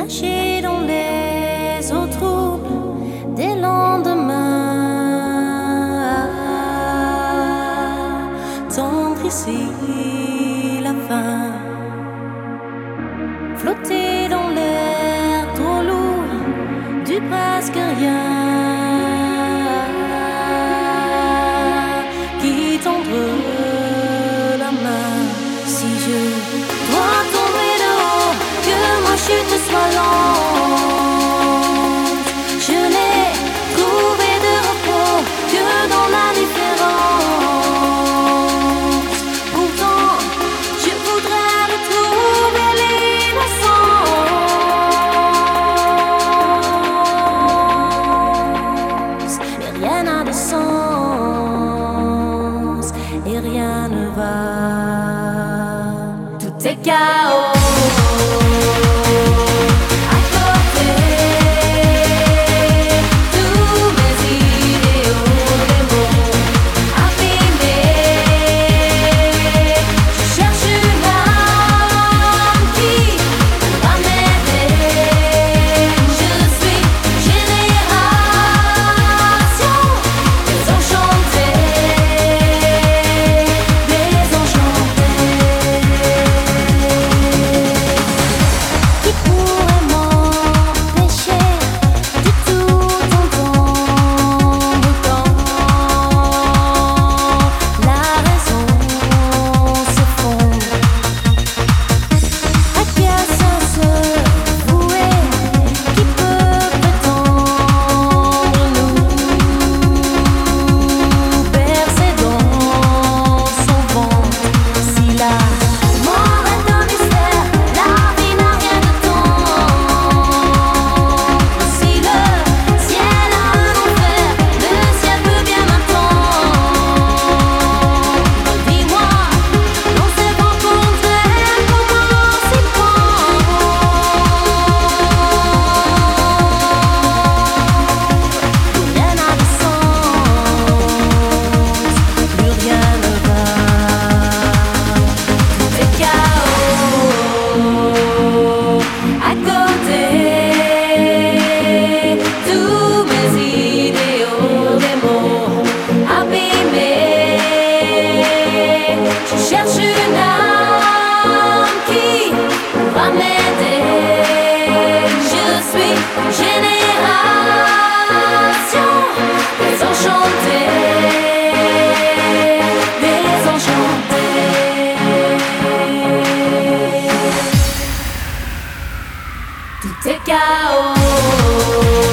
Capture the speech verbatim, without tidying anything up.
nager dans les eaux troubles des lendemains. Tendre ici la fin, flotter dans l'air trop lourd du presque rien. Qui tendre la main si je dois tomber de haut, que ma chute soit lente. Je n'ai trouvé de repos que dans la différence. Pourtant, je voudrais retrouver l'innocence. Mais rien n'a de sens et rien ne va. Tout est chaos. Tout est chaos.